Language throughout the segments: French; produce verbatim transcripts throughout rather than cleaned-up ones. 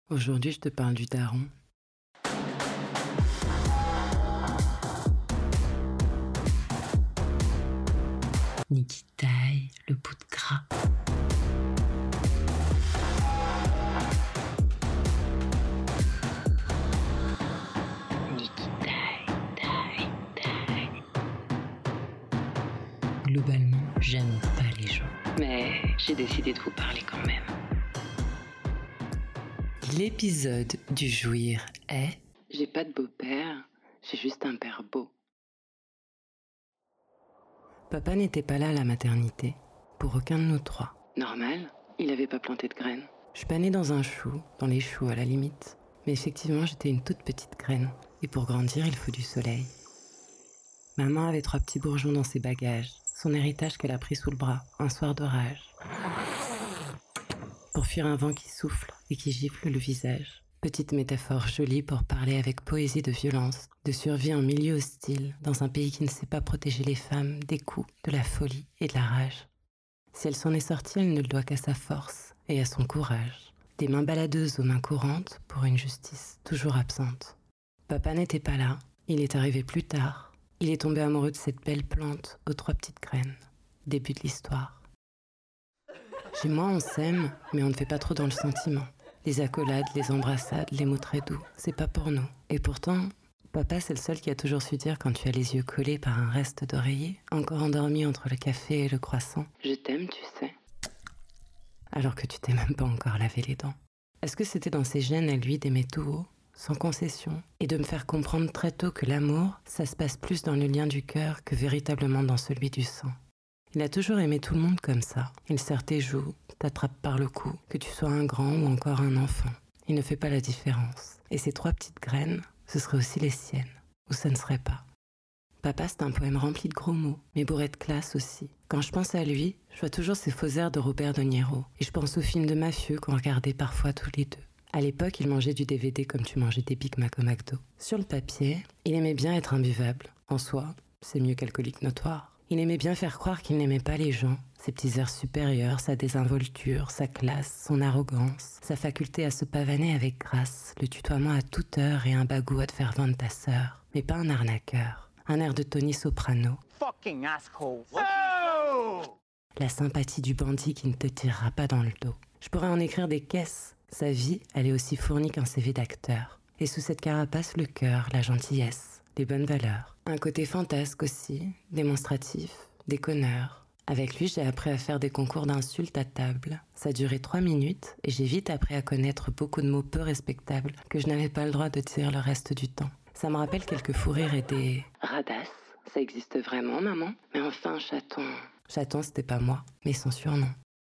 Aujourd'hui, je te parle du daron. Nikitaï, le bout de gras. Nikitaï, taï, taï. Globalement, j'aime pas les gens. Mais j'ai décidé de vous parler quand même. L'épisode du jouir est... J'ai pas de beau-père, j'ai juste un père beau. Papa n'était pas là à la maternité, pour aucun de nous trois. Normal, il avait pas planté de graines. Je suis pas née dans un chou, dans les choux à la limite. Mais effectivement, j'étais une toute petite graine. Et pour grandir, il faut du soleil. Maman avait trois petits bourgeons dans ses bagages. Son héritage qu'elle a pris sous le bras, un soir d'orage. Pour fuir un vent qui souffle et qui gifle le visage. Petite métaphore jolie pour parler avec poésie de violence, de survie en milieu hostile, dans un pays qui ne sait pas protéger les femmes des coups, de la folie et de la rage. Si elle s'en est sortie, elle ne le doit qu'à sa force et à son courage. Des mains baladeuses aux mains courantes pour une justice toujours absente. Papa n'était pas là, il est arrivé plus tard. Il est tombé amoureux de cette belle plante aux trois petites graines. Début de l'histoire. Chez moi, on s'aime, mais on ne fait pas trop dans le sentiment. Les accolades, les embrassades, les mots très doux, c'est pas pour nous. Et pourtant, papa, c'est le seul qui a toujours su dire quand tu as les yeux collés par un reste d'oreiller, encore endormi entre le café et le croissant. Je t'aime, tu sais. Alors que tu t'es même pas encore lavé les dents. Est-ce que c'était dans ses gènes à lui d'aimer tout haut, sans concession, et de me faire comprendre très tôt que l'amour, ça se passe plus dans le lien du cœur que véritablement dans celui du sang? Il a toujours aimé tout le monde comme ça. Il serre tes joues, t'attrape par le cou, que tu sois un grand ou encore un enfant. Il ne fait pas la différence. Et ces trois petites graines, ce seraient aussi les siennes. Ou ça ne serait pas. Papa, c'est un poème rempli de gros mots, mais bourré de classe aussi. Quand je pense à lui, je vois toujours ces faux airs de Robert De Niro. Et je pense aux films de mafieux qu'on regardait parfois tous les deux. À l'époque, il mangeait du D V D comme tu mangeais des Big Mac au McDo. Sur le papier, il aimait bien être imbuvable. En soi, c'est mieux qu'alcoolique notoire. Il aimait bien faire croire qu'il n'aimait pas les gens, ses petits airs supérieurs, sa désinvolture, sa classe, son arrogance, sa faculté à se pavaner avec grâce, le tutoiement à toute heure et un bagou à te faire vendre ta sœur. Mais pas un arnaqueur, un air de Tony Soprano. Fucking asshole. Oh! La sympathie du bandit qui ne te tirera pas dans le dos. Je pourrais en écrire des caisses. Sa vie, elle est aussi fournie qu'un C V d'acteur. Et sous cette carapace, le cœur, la gentillesse, les bonnes valeurs. Un côté fantasque aussi, démonstratif, déconneur. Avec lui, j'ai appris à faire des concours d'insultes à table. Ça a duré trois minutes et j'ai vite appris à connaître beaucoup de mots peu respectables que je n'avais pas le droit de dire le reste du temps. Ça me rappelle quelques fous rires et des... Radasses, ça existe vraiment, maman? Mais enfin, chaton... Chaton, c'était pas moi, mais son surnom.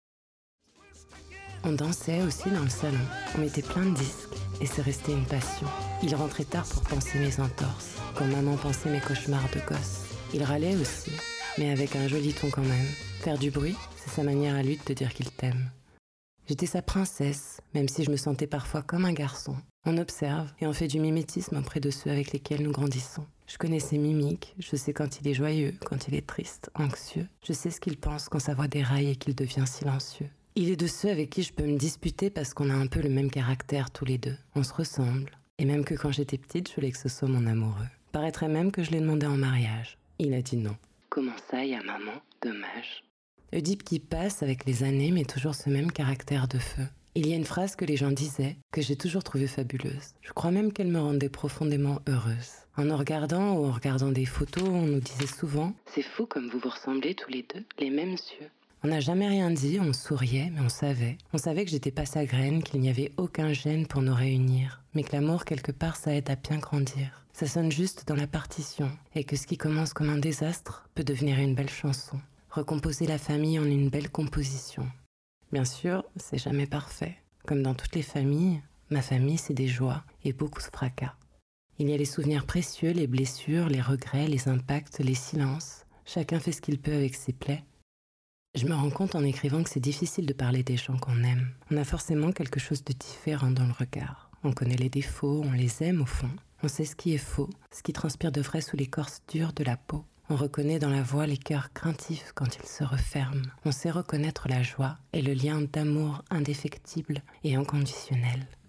On dansait aussi dans le salon. On mettait plein de disques et c'est resté une passion. Il rentrait tard pour penser mes entorses, quand maman pensait mes cauchemars de gosse. Il râlait aussi, mais avec un joli ton quand même. Faire du bruit, c'est sa manière à lui de te dire qu'il t'aime. J'étais sa princesse, même si je me sentais parfois comme un garçon. On observe et on fait du mimétisme auprès de ceux avec lesquels nous grandissons. Je connais ses mimiques, je sais quand il est joyeux, quand il est triste, anxieux. Je sais ce qu'il pense quand sa voix déraille et qu'il devient silencieux. Il est de ceux avec qui je peux me disputer parce qu'on a un peu le même caractère tous les deux. On se ressemble. Et même que quand j'étais petite, je voulais que ce soit mon amoureux. Paraîtrait même que je l'ai demandé en mariage. Il a dit non. Comment ça, y a maman? Dommage. Oedipe qui passe avec les années, mais toujours ce même caractère de feu. Il y a une phrase que les gens disaient, que j'ai toujours trouvée fabuleuse. Je crois même qu'elle me rendait profondément heureuse. En nous regardant ou en regardant des photos, on nous disait souvent « C'est fou comme vous vous ressemblez tous les deux, les mêmes yeux ». On n'a jamais rien dit, on souriait, mais on savait. On savait que j'étais pas sa graine, qu'il n'y avait aucun gène pour nous réunir. Mais que l'amour, quelque part, ça aide à bien grandir. Ça sonne juste dans la partition. Et que ce qui commence comme un désastre peut devenir une belle chanson. Recomposer la famille en une belle composition. Bien sûr, c'est jamais parfait. Comme dans toutes les familles, ma famille, c'est des joies et beaucoup de fracas. Il y a les souvenirs précieux, les blessures, les regrets, les impacts, les silences. Chacun fait ce qu'il peut avec ses plaies. Je me rends compte en écrivant que c'est difficile de parler des gens qu'on aime. On a forcément quelque chose de différent dans le regard. On connaît les défauts, on les aime au fond. On sait ce qui est faux, ce qui transpire de vrai sous l'écorce dure de la peau. On reconnaît dans la voix les cœurs craintifs quand ils se referment. On sait reconnaître la joie et le lien d'amour indéfectible et inconditionnel.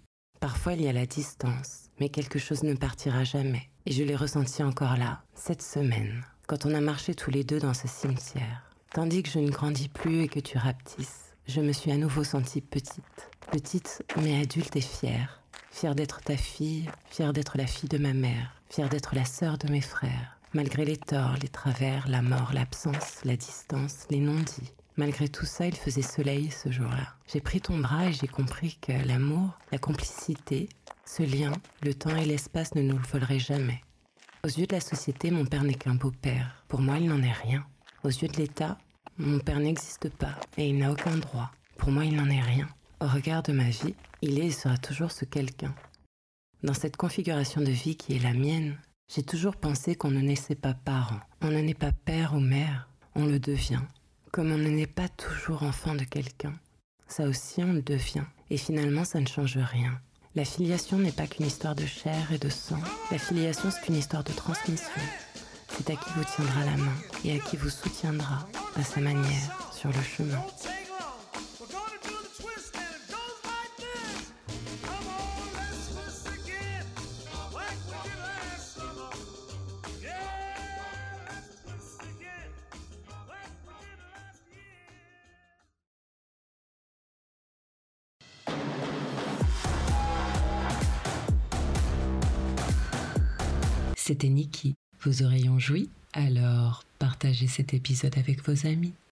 Parfois il y a la distance, mais quelque chose ne partira jamais. Et je l'ai ressenti encore là, cette semaine, quand on a marché tous les deux dans ce cimetière. Tandis que je ne grandis plus et que tu rapetisses, je me suis à nouveau sentie petite. Petite, mais adulte et fière. Fière d'être ta fille, fière d'être la fille de ma mère, fière d'être la sœur de mes frères. Malgré les torts, les travers, la mort, l'absence, la distance, les non-dits. Malgré tout ça, il faisait soleil ce jour-là. J'ai pris ton bras et j'ai compris que l'amour, la complicité, ce lien, le temps et l'espace ne nous le voleraient jamais. Aux yeux de la société, mon père n'est qu'un beau-père. Pour moi, il n'en est rien. Aux yeux de l'État, mon père n'existe pas et il n'a aucun droit. Pour moi, il n'en est rien. Au regard de ma vie, il est et sera toujours ce quelqu'un. Dans cette configuration de vie qui est la mienne, j'ai toujours pensé qu'on ne naissait pas parent. On ne naît pas père ou mère, on le devient. Comme on ne naît pas toujours enfant de quelqu'un, ça aussi on le devient. Et finalement, ça ne change rien. La filiation n'est pas qu'une histoire de chair et de sang. La filiation, c'est une histoire de transmission. C'est à qui vous tiendra la main et à qui vous soutiendra à sa manière sur le chemin. C'était Niki. Vos oreilles ont joui? Alors partagez cet épisode avec vos amis.